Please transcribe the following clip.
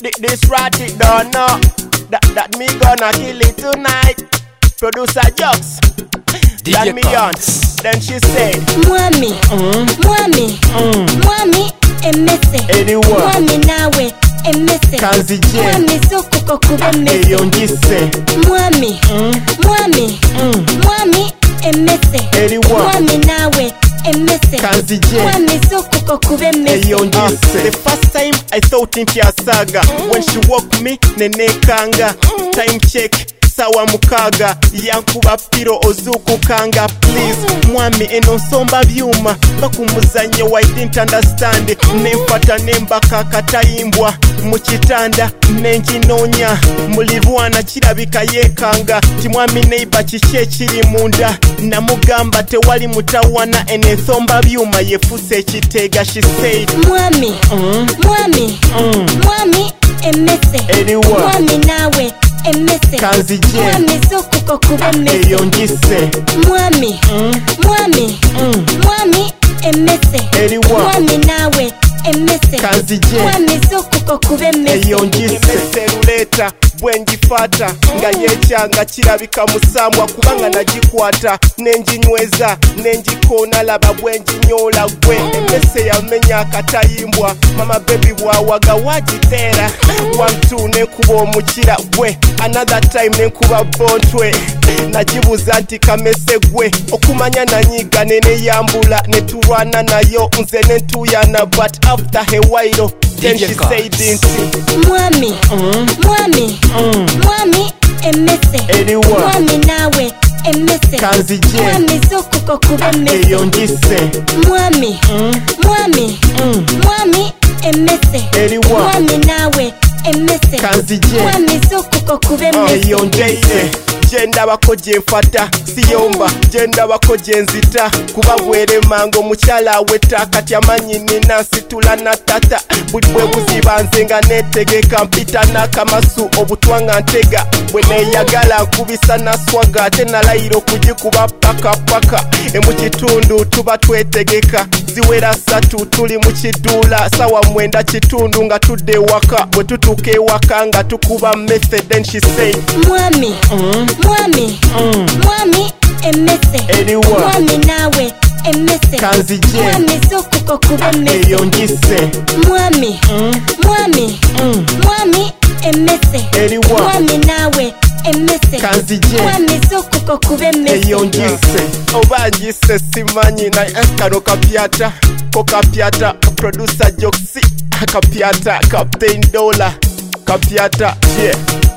This rat it don't know that me gonna kill it tonight. Producer Jux, DJ me on. Then she said, Mwami, Mwami, Mwami, emese. Mwami nawe, emese. Kanzi J. Mwami soko kubemese. Eyo njise. Mwami, Mwami, Mwami, emese. Mwami nawe, emese. Kanzi J. Mwami soko kubemese. Eyo njise. The first time I thought in Saga when she woke me nene kanga. Time check sawa mukaga yankuba piro ozuku kanga. Please mwami eno nsomba byuma bakumuzanye I didn't understand. Nemfata nembaka katayimbwa mukitanda nenjinonya mulirwana kirabika yekanga timwami neiba kiki kiri munda namugamba tewali mutawana ene nsomba byuma yefuse ekiteega. She said Mwami, Mwami, Mwami, emese. Mwami nawe, emese. Kanzi J. Mwami soko kubemese. Eyo njise. Mwami, Mwami, Mwami, emese. Mwami nawe, emese. Kanzi J. Mwami soko kubemese. Eyo njise. Seruleta bwengifata nga yekyanga kirabika musambwa kubanga nagikwata nenjinyweza nenjikona laba bwenjinyola gwe emese yamenya akatayimbwa mama baby bwawaga wagitera 1-2 nekuba omukira gwe another time nenkuba bontwe nagibuza nti kamese gwe okumanya nanyiga neneyambula netulwana nayo nze netuyana but after a while then she said Mwami, Mwami, Mwami, emese. Mwami nawe, emese. Kanzi J. Mwami soko kubemese. Eyo njise. Mwami, Mwami, Mwami, emese. Mwami nawe, emese. Kanzi J. Mwami soko kubemese. Eyo njise. Jendabako jenfata siyomba jendabako jenzita kuba bweremango mukyala weta kati amanyi nina situla na tata buli bwe buzibanze nga netegeka mpita n'akamasu obutwanga ntega bwe neyagala nkubisa na swaga ate nalayiro kugikuba paka mu kitundu tuba twetegeka ziwera 3 tuli mu kiduula sawa 9 kitundu nga tudde waka bwe tutuuka ewaka nga tukuba method. Then she said Mwami, Mwami, Mwami, emese. Mwami nawe, emese. Kanzi J. Mwami soko kubemese. Eyo njise. Mwami, Mwami, Mwami, emese. Mwami nawe, emese. Kanzi J. Mwami soko kubemese. Eyo njise. Oba njise simanyi na kano kapyata ko kapyata producer Joxy kapyata Captain Dollar kapyata yeah.